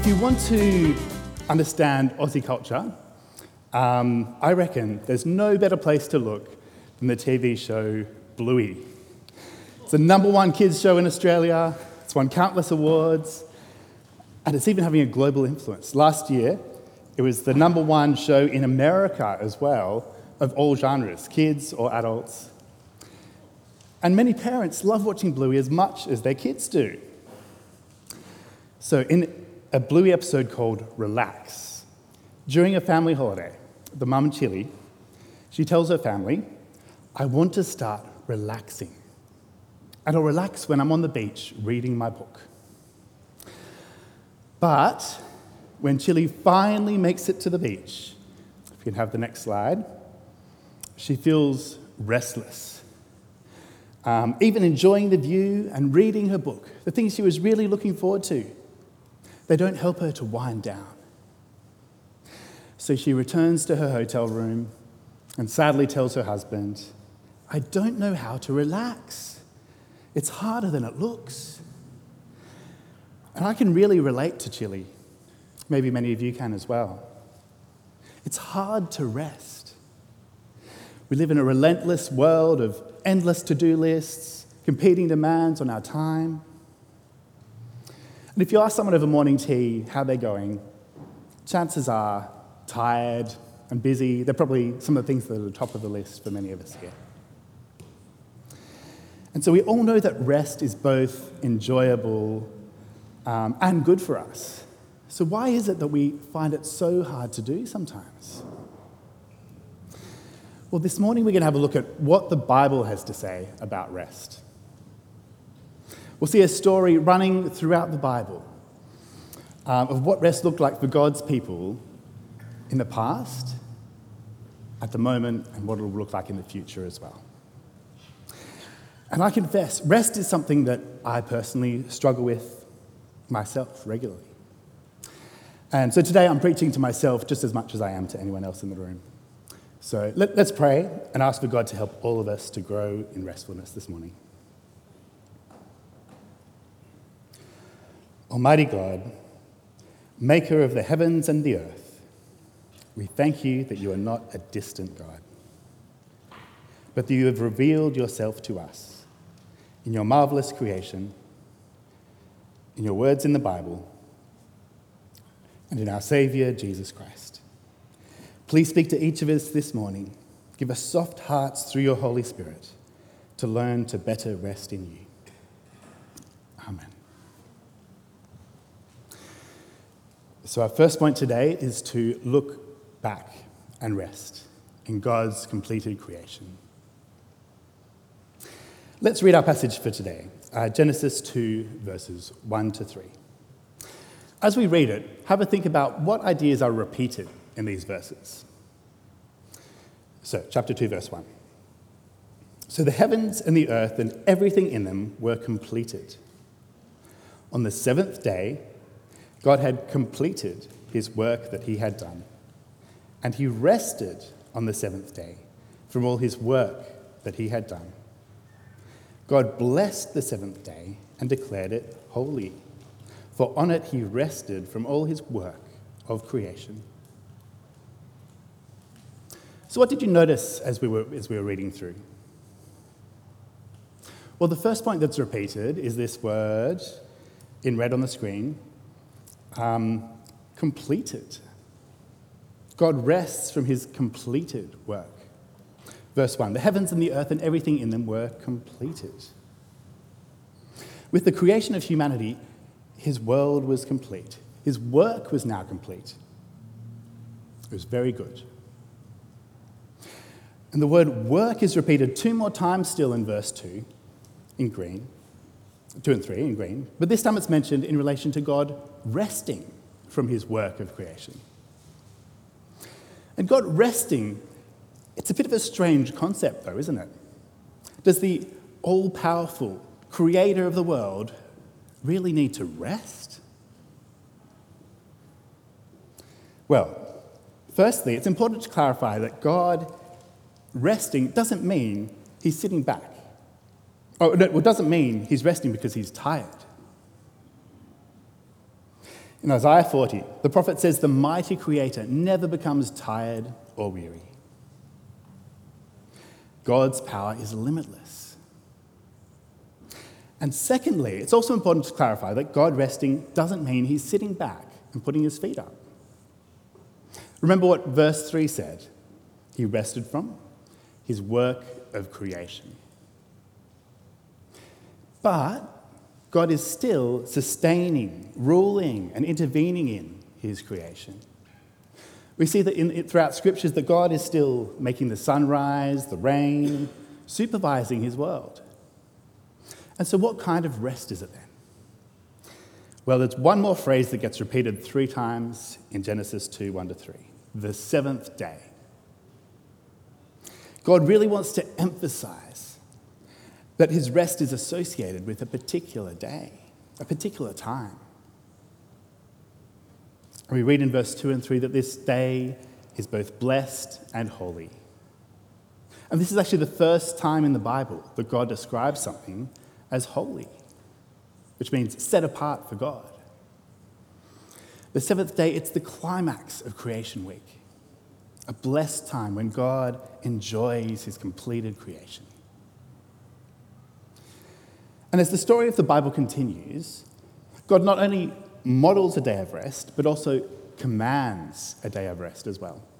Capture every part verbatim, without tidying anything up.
you want to understand Aussie culture, um, I reckon there's no better place to look than the T V show Bluey. It's the number one kids show in Australia, it's won countless awards, and it's even having a global influence. Last year, it was the number one show in America as well, of all genres, kids or adults. And many parents love watching Bluey as much as their kids do. So in a Bluey episode called Relax, during a family holiday, the mum, Chili, she tells her family, I want to start relaxing. And I'll relax when I'm on the beach reading my book. But when Chili finally makes it to the beach, if you can have the next slide, she feels restless. Um, even enjoying the view and reading her book, the things she was really looking forward to, they don't help her to wind down. So she returns to her hotel room and sadly tells her husband, I don't know how to relax. It's harder than it looks. And I can really relate to Chili. Maybe many of you can as well. It's hard to rest. We live in a relentless world of endless to-do lists, competing demands on our time. And if you ask someone over morning tea how they're going, chances are tired and busy. They're probably some of the things that are at the top of the list for many of us here. And so we all know that rest is both enjoyable um, and good for us. So why is it that we find it so hard to do sometimes? Well, this morning we're going to have a look at what the Bible has to say about rest. We'll see a story running throughout the Bible um, of what rest looked like for God's people in the past, at the moment, and what it will look like in the future as well. And I confess, rest is something that I personally struggle with myself regularly. And so today I'm preaching to myself just as much as I am to anyone else in the room. So let, let's pray and ask for God to help all of us to grow in restfulness this morning. Almighty God, maker of the heavens and the earth, we thank you that you are not a distant God, but that you have revealed yourself to us in your marvelous creation, in your words in the Bible, and in our Saviour, Jesus Christ. Please speak to each of us this morning. Give us soft hearts through your Holy Spirit to learn to better rest in you. Amen. So our first point today is to look back and rest in God's completed creation. Let's read our passage for today, uh, Genesis two, verses one to three. As we read it, have a think about what ideas are repeated in these verses. So, chapter two, verse one. So the heavens and the earth and everything in them were completed. On the seventh day, God had completed his work that he had done, and he rested on the seventh day from all his work that he had done. God blessed the seventh day and declared it holy, for on it he rested from all his work of creation. So what did you notice as we were, as we were reading through? Well, the first point that's repeated is this word in red on the screen, um, completed. God rests from his completed work. Verse one, the heavens and the earth and everything in them were completed. With the creation of humanity, his world was complete. His work was now complete. It was very good. And the word work is repeated two more times still in verse two, in green, two and three in green, but this time it's mentioned in relation to God resting from his work of creation. And God resting, it's a bit of a strange concept though, isn't it? Does the all-powerful creator of the world really need to rest? Well, firstly, it's important to clarify that God resting doesn't mean he's sitting back. Oh, no, it doesn't mean he's resting because he's tired. In Isaiah forty, the prophet says the mighty Creator never becomes tired or weary. God's power is limitless. And secondly, it's also important to clarify that God resting doesn't mean he's sitting back and putting his feet up. Remember what verse three said. He rested from his work of creation. But God is still sustaining, ruling, and intervening in his creation. We see that in, throughout scriptures that God is still making the sun rise, the rain, supervising his world. And so what kind of rest is it then? Well, there's one more phrase that gets repeated three times in Genesis two, one to three. The seventh day. God really wants to emphasize that his rest is associated with a particular day, a particular time. We read in verse two and three that this day is both blessed and holy. And this is actually the first time in the Bible that God describes something as holy, which means set apart for God. The seventh day, it's the climax of creation week, a blessed time when God enjoys his completed creation. And as the story of the Bible continues, God not only models a day of rest, but also commands a day of rest as well.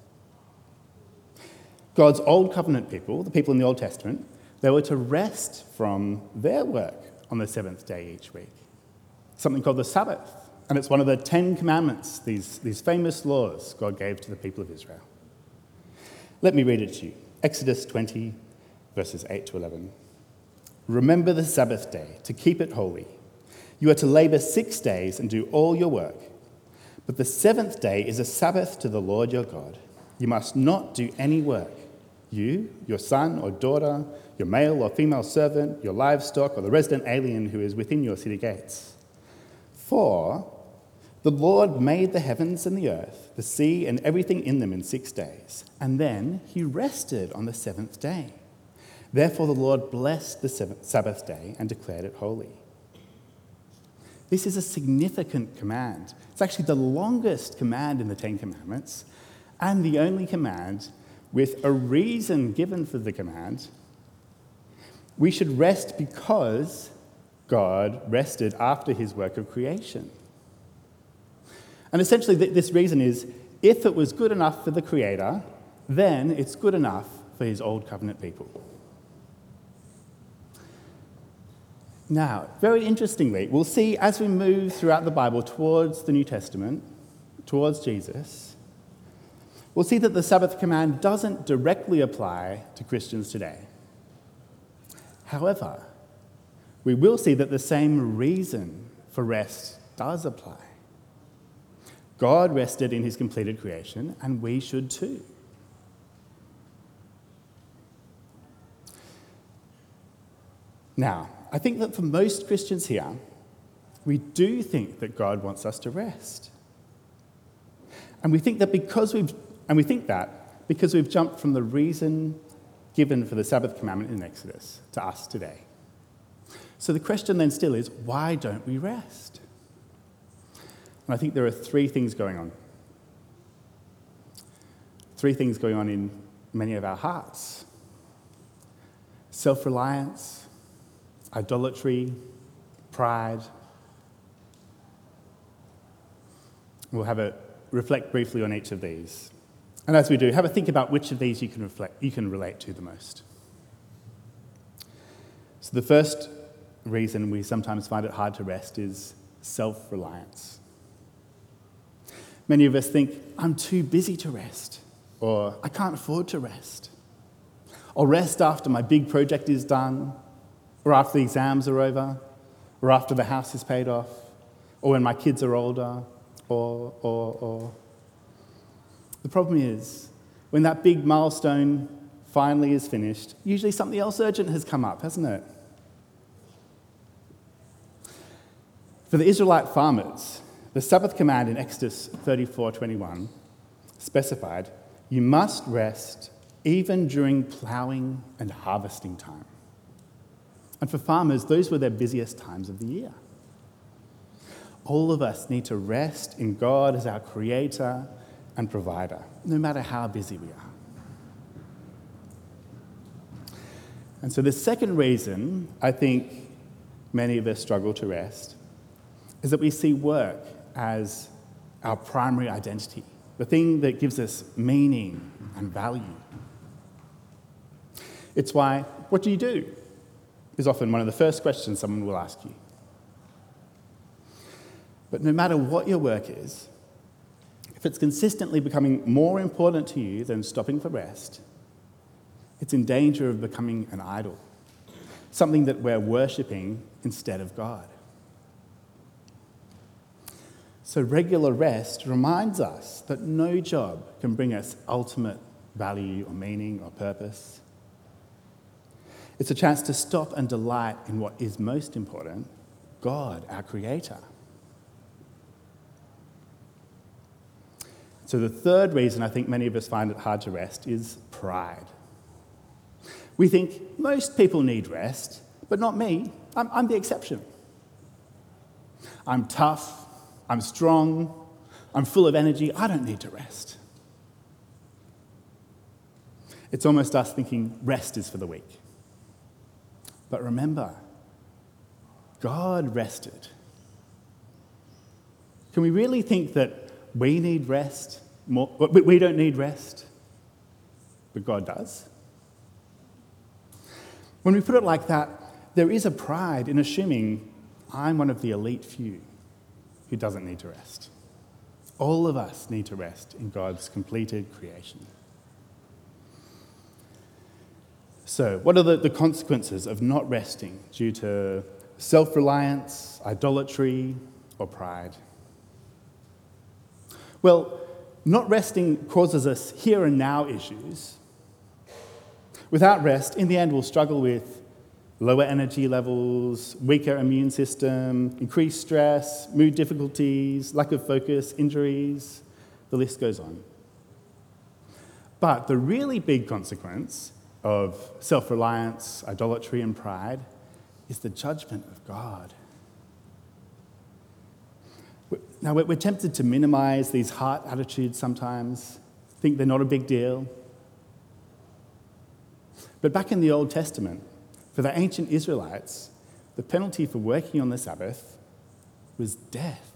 God's Old Covenant people, the people in the Old Testament, they were to rest from their work on the seventh day each week, something called the Sabbath. And it's one of the Ten Commandments, these, these famous laws God gave to the people of Israel. Let me read it to you. Exodus twenty, verses eight to eleven. Remember the Sabbath day, to keep it holy. You are to labor six days and do all your work. But the seventh day is a Sabbath to the Lord your God. You must not do any work. You, your son or daughter, your male or female servant, your livestock, or the resident alien who is within your city gates. For the Lord made the heavens and the earth, the sea and everything in them in six days, and then he rested on the seventh day. Therefore the Lord blessed the seventh Sabbath day and declared it holy. This is a significant command. It's actually the longest command in the Ten Commandments and the only command with a reason given for the command. We should rest because God rested after his work of creation. And essentially this reason is, if it was good enough for the Creator, then it's good enough for his Old Covenant people. Now, very interestingly, we'll see as we move throughout the Bible towards the New Testament, towards Jesus, we'll see that the Sabbath command doesn't directly apply to Christians today. However, we will see that the same reason for rest does apply. God rested in his completed creation, and we should too. Now, I think that for most Christians here, we do think that God wants us to rest. And we think that because we've and we think that because we've jumped from the reason given for the Sabbath commandment in Exodus to us today. So the question then still is, why don't we rest? And I think there are three things going on. Three things going on in many of our hearts. Self-reliance, idolatry, pride. We'll have a reflect briefly on each of these. And as we do, have a think about which of these you can reflect, you can relate to the most. So the first reason we sometimes find it hard to rest is self-reliance. Many of us think, I'm too busy to rest, or I can't afford to rest. I'll rest after my big project is done, or after the exams are over, or after the house is paid off, or when my kids are older, or, or, or. The problem is, when that big milestone finally is finished, usually something else urgent has come up, hasn't it? For the Israelite farmers, the Sabbath command in Exodus thirty-four twenty-one specified, you must rest even during ploughing and harvesting time. And for farmers, those were their busiest times of the year. All of us need to rest in God as our creator and provider, no matter how busy we are. And so the second reason I think many of us struggle to rest is that we see work as our primary identity, the thing that gives us meaning and value. It's why, what do you do? Is often one of the first questions someone will ask you. But no matter what your work is, if it's consistently becoming more important to you than stopping for rest, it's in danger of becoming an idol, something that we're worshipping instead of God. So regular rest reminds us that no job can bring us ultimate value or meaning or purpose. It's a chance to stop and delight in what is most important, God, our Creator. So the third reason I think many of us find it hard to rest is pride. We think most people need rest, but not me. I'm, I'm the exception. I'm tough, I'm strong, I'm full of energy, I don't need to rest. It's almost us thinking rest is for the weak. But remember, God rested. Can we really think that we need rest more? We don't need rest, but God does? When we put it like that, there is a pride in assuming I'm one of the elite few who doesn't need to rest. All of us need to rest in God's completed creation. So, what are the, the consequences of not resting due to self-reliance, idolatry, or pride? Well, not resting causes us here and now issues. Without rest, in the end, we'll struggle with lower energy levels, weaker immune system, increased stress, mood difficulties, lack of focus, injuries, the list goes on. But the really big consequence of self-reliance, idolatry, and pride is the judgment of God. Now, we're tempted to minimize these heart attitudes sometimes, think they're not a big deal. But back in the Old Testament, for the ancient Israelites, the penalty for working on the Sabbath was death.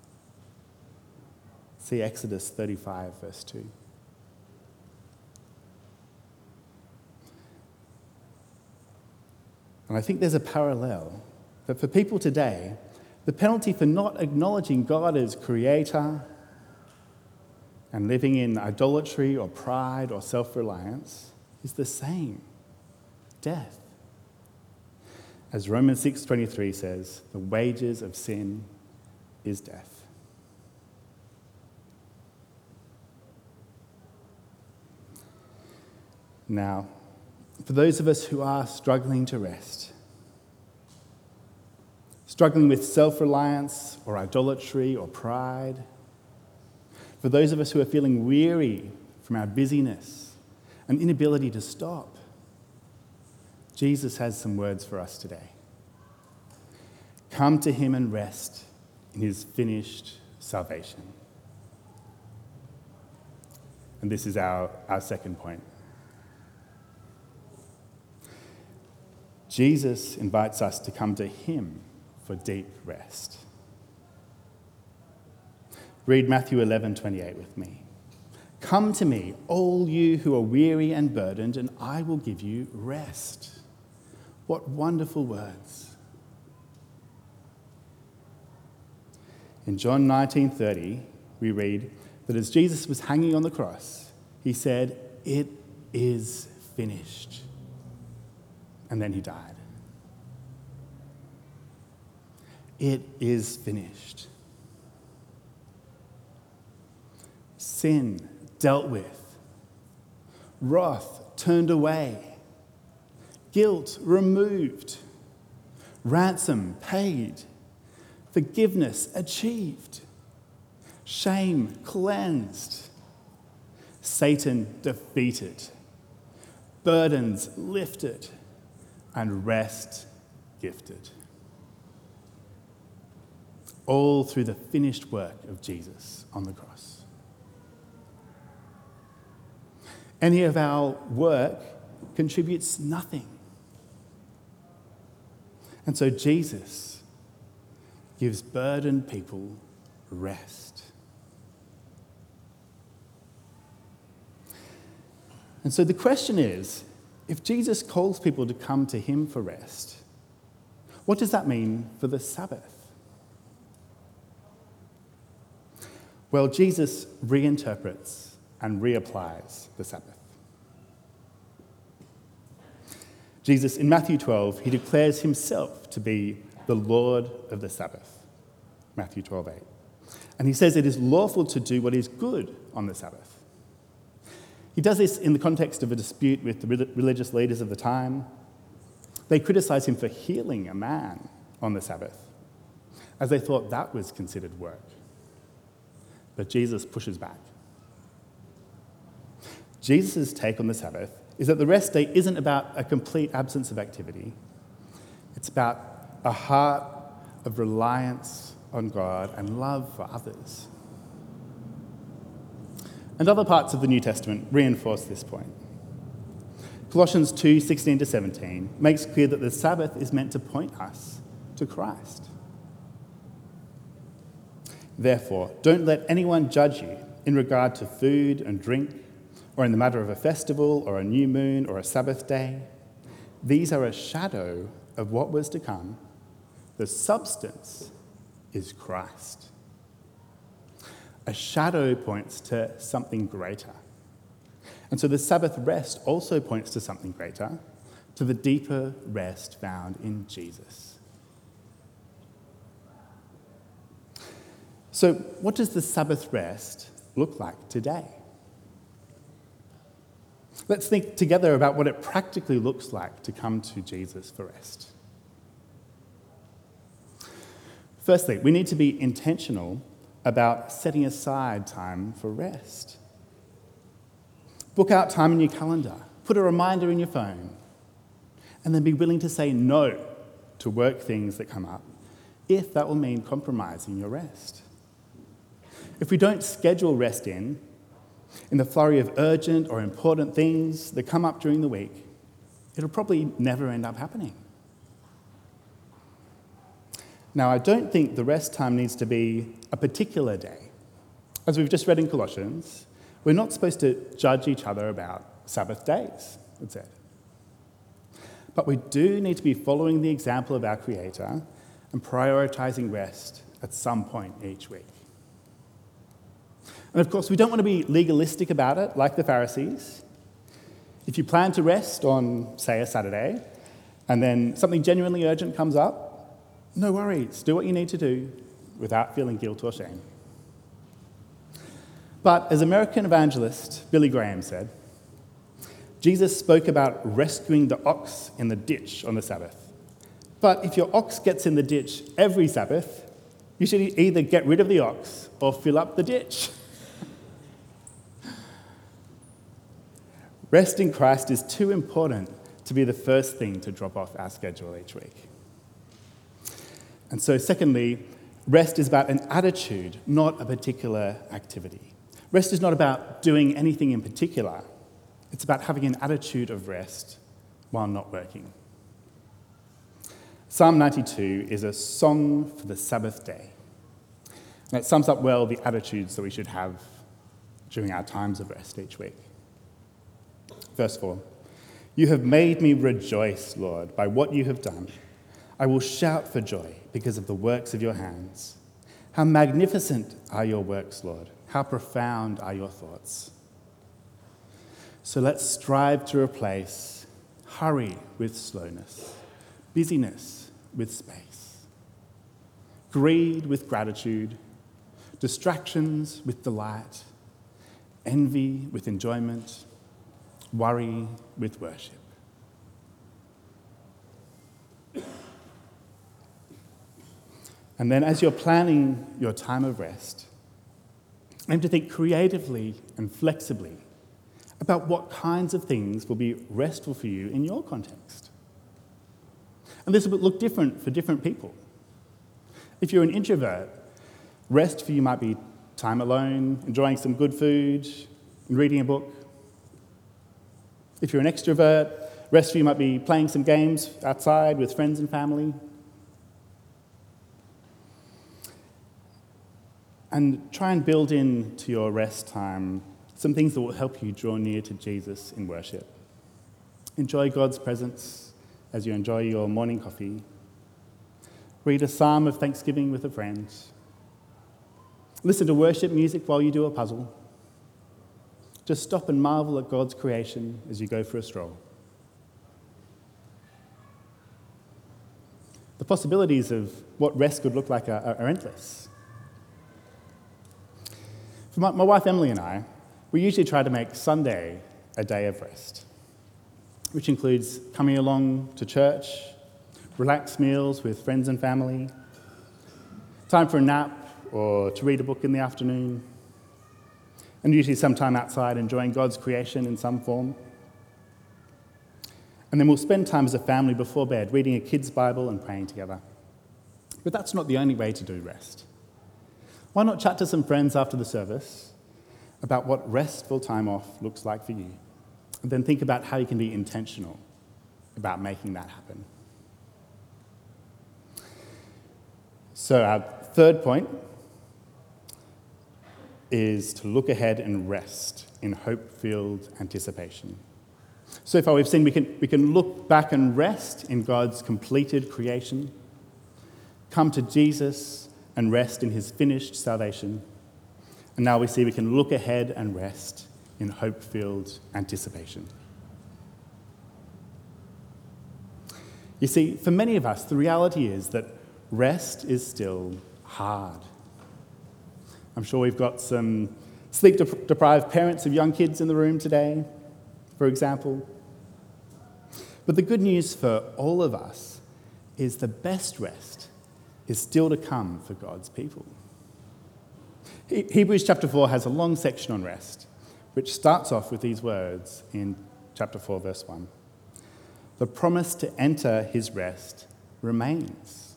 See Exodus thirty-five, verse two. And I think there's a parallel that for people today, the penalty for not acknowledging God as creator and living in idolatry or pride or self-reliance is the same, death. As Romans six twenty-three says, the wages of sin is death. Now, for those of us who are struggling to rest, struggling with self-reliance or idolatry or pride, for those of us who are feeling weary from our busyness and inability to stop, Jesus has some words for us today. Come to him and rest in his finished salvation. And this is our, our second point. Jesus invites us to come to him for deep rest. Read Matthew eleven twenty-eight with me. Come to me, all you who are weary and burdened, and I will give you rest. What wonderful words. In John nineteen thirty, we read that as Jesus was hanging on the cross, he said, "It is finished." And then he died. It is finished. Sin dealt with, wrath turned away, guilt removed, ransom paid, forgiveness achieved, shame cleansed, Satan defeated, burdens lifted, and rest gifted. all through the finished work of Jesus on the cross. Any of our work contributes nothing. And so Jesus gives burdened people rest. And so the question is, if Jesus calls people to come to him for rest, what does that mean for the Sabbath? Well, Jesus reinterprets and reapplies the Sabbath. Jesus, in Matthew twelve, he declares himself to be the Lord of the Sabbath. Matthew twelve eight. And he says it is lawful to do what is good on the Sabbath. He does this in the context of a dispute with the religious leaders of the time. They criticise him for healing a man on the Sabbath, as they thought that was considered work. But Jesus pushes back. Jesus' take on the Sabbath is that the rest day isn't about a complete absence of activity. It's about a heart of reliance on God and love for others. And other parts of the New Testament reinforce this point. Colossians two sixteen to seventeen makes clear that the Sabbath is meant to point us to Christ. Therefore, don't let anyone judge you in regard to food and drink, or in the matter of a festival, or a new moon, or a Sabbath day. These are a shadow of what was to come. The substance is Christ. A shadow points to something greater. And so the Sabbath rest also points to something greater, to the deeper rest found in Jesus. So what does the Sabbath rest look like today? Let's think together about what it practically looks like to come to Jesus for rest. Firstly, we need to be intentional about setting aside time for rest. Book out time in your calendar, put a reminder in your phone, and then be willing to say no to work things that come up, if that will mean compromising your rest. If we don't schedule rest in, in the flurry of urgent or important things that come up during the week, it'll probably never end up happening. Now, I don't think the rest time needs to be a particular day. As we've just read in Colossians, we're not supposed to judge each other about Sabbath days, it said. But we do need to be following the example of our Creator and prioritising rest at some point each week. And of course, we don't want to be legalistic about it, like the Pharisees. If you plan to rest on, say, a Saturday, and then something genuinely urgent comes up, no worries, do what you need to do without feeling guilt or shame. But as American evangelist Billy Graham said, Jesus spoke about rescuing the ox in the ditch on the Sabbath. But if your ox gets in the ditch every Sabbath, you should either get rid of the ox or fill up the ditch. Rest in Christ is too important to be the first thing to drop off our schedule each week. And so secondly, rest is about an attitude, not a particular activity. Rest is not about doing anything in particular. It's about having an attitude of rest while not working. Psalm ninety-two is a song for the Sabbath day. And it sums up well the attitudes that we should have during our times of rest each week. Verse four, you have made me rejoice, Lord, by what you have done. I will shout for joy because of the works of your hands. How magnificent are your works, Lord. How profound are your thoughts. So let's strive to replace hurry with slowness, busyness with space, greed with gratitude, distractions with delight, envy with enjoyment, worry with worship. And then as you're planning your time of rest, aim to think creatively and flexibly about what kinds of things will be restful for you in your context. And this will look different for different people. If you're an introvert, Rest for you might be time alone, enjoying some good food, and reading a book. If you're an extrovert, rest for you might be playing some games outside with friends and family. And try and build into your rest time some things that will help you draw near to Jesus in worship. Enjoy God's presence as you enjoy your morning coffee. Read a psalm of thanksgiving with a friend. Listen to worship music while you do a puzzle. Just stop and marvel at God's creation as you go for a stroll. The possibilities of what rest could look like are, are endless. For my, my wife Emily and I, we usually try to make Sunday a day of rest, which includes coming along to church, relaxed meals with friends and family, time for a nap or to read a book in the afternoon, and usually some time outside enjoying God's creation in some form. And then we'll spend time as a family before bed reading a kid's Bible and praying together. But that's not the only way to do rest. Why not chat to some friends after the service about what restful time off looks like for you, and then think about how you can be intentional about making that happen. So our third point is to look ahead and rest in hope-filled anticipation. So far we've seen we can, we can look back and rest in God's completed creation, come to Jesus and rest in his finished salvation. And now we see we can look ahead and rest in hope-filled anticipation. You see, for many of us, the reality is that rest is still hard. I'm sure we've got some sleep-deprived parents of young kids in the room today, for example. But the good news for all of us is the best rest is still to come for God's people. Hebrews chapter four has a long section on rest, which starts off with these words in chapter four, verse one. The promise to enter his rest remains.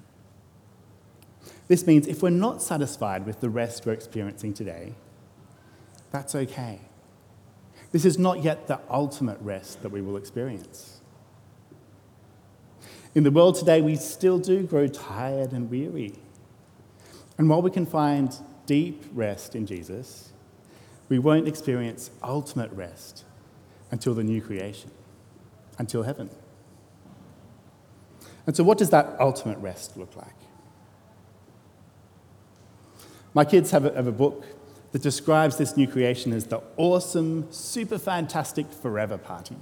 This means if we're not satisfied with the rest we're experiencing today, that's okay. This is not yet the ultimate rest that we will experience. In the world today, we still do grow tired and weary. And while we can find deep rest in Jesus, we won't experience ultimate rest until the new creation, until heaven. And so what does that ultimate rest look like? My kids have a, have a book that describes this new creation as the awesome, super fantastic forever party.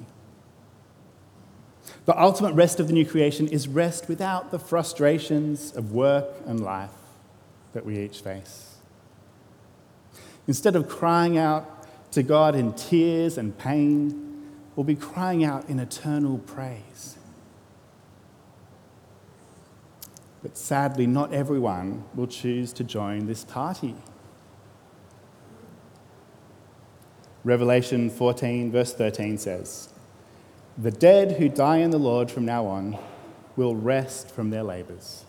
The ultimate rest of the new creation is rest without the frustrations of work and life that we each face. Instead of crying out to God in tears and pain, we'll be crying out in eternal praise. But sadly, not everyone will choose to join this party. Revelation fourteen, verse thirteen says, "The dead who die in the Lord from now on will rest from their labours."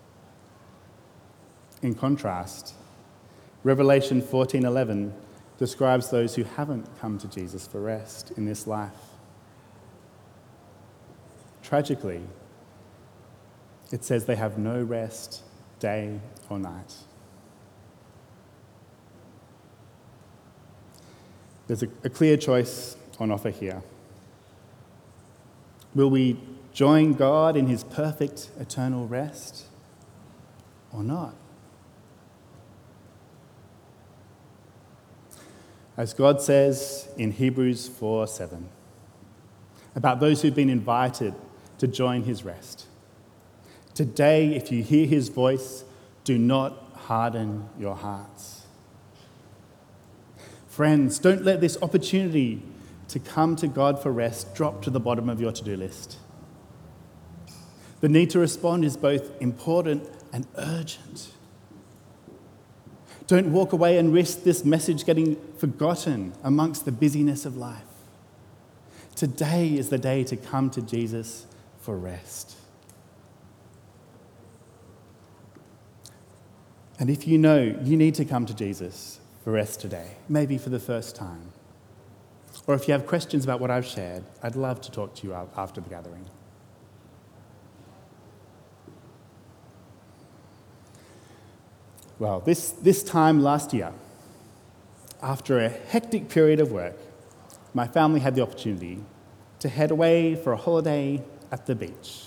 In contrast, Revelation fourteen eleven describes those who haven't come to Jesus for rest in this life. Tragically, it says they have no rest day or night. There's a, a clear choice on offer here. Will we join God in his perfect eternal rest or not? As God says in Hebrews four seven, about those who've been invited to join his rest. Today, if you hear his voice, do not harden your hearts. Friends, don't let this opportunity to come to God for rest drop to the bottom of your to-do list. The need to respond is both important and urgent. Don't walk away and risk this message getting forgotten amongst the busyness of life. Today is the day to come to Jesus for rest. And if you know you need to come to Jesus for rest today, maybe for the first time, or if you have questions about what I've shared, I'd love to talk to you after the gathering. Well, this, this time last year, after a hectic period of work, my family had the opportunity to head away for a holiday at the beach.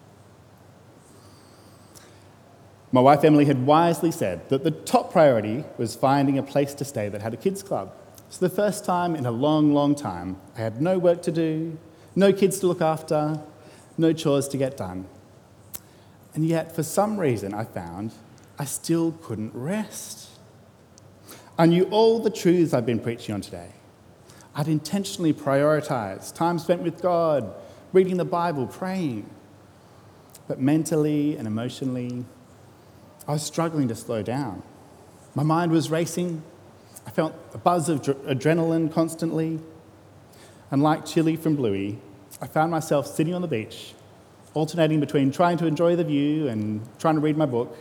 My wife Emily had wisely said that the top priority was finding a place to stay that had a kids club. So the first time in a long, long time, I had no work to do, no kids to look after, no chores to get done. And yet, for some reason, I found I still couldn't rest. I knew all the truths I've been preaching on today. I'd intentionally prioritized time spent with God, reading the Bible, praying. But mentally and emotionally, I was struggling to slow down. My mind was racing. I felt a buzz of dr- adrenaline constantly. And like Chili from Bluey, I found myself sitting on the beach, alternating between trying to enjoy the view and trying to read my book,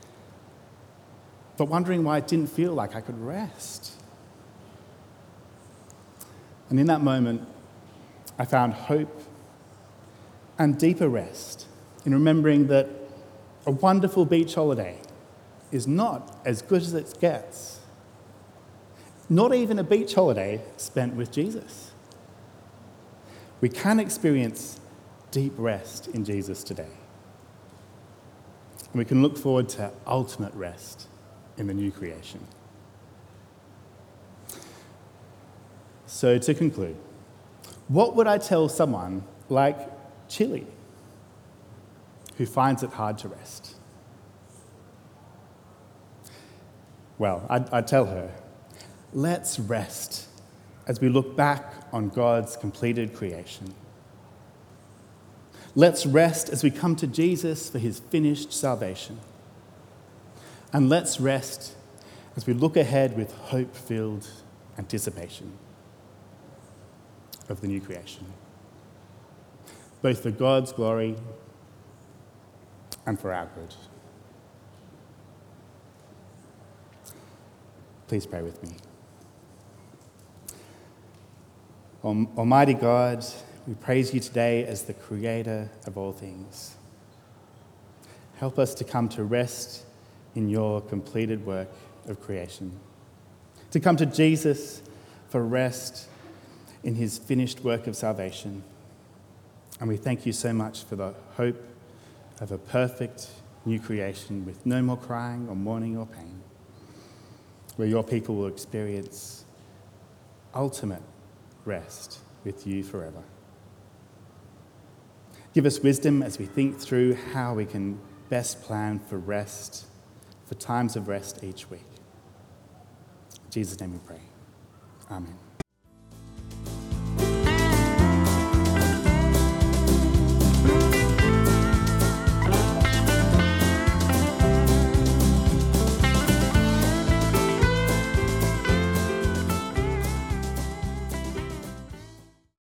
but wondering why it didn't feel like I could rest. And in that moment, I found hope and deeper rest in remembering that a wonderful beach holiday is not as good as it gets. Not even a beach holiday spent with Jesus. We can experience deep rest in Jesus today. And we can look forward to ultimate rest in the new creation. So to conclude, what would I tell someone like Chili, who finds it hard to rest? Well, I'd, I'd tell her, let's rest as we look back on God's completed creation. Let's rest as we come to Jesus for his finished salvation. And let's rest as we look ahead with hope-filled anticipation of the new creation, both for God's glory and for our good. Please pray with me. Almighty God, we praise you today as the creator of all things. Help us to come to rest in your completed work of creation, to come to Jesus for rest in his finished work of salvation. And we thank you so much for the hope of a perfect new creation with no more crying or mourning or pain, where your people will experience ultimate rest with you forever. Give us wisdom as we think through how we can best plan for rest, for times of rest each week. In Jesus' name we pray. Amen.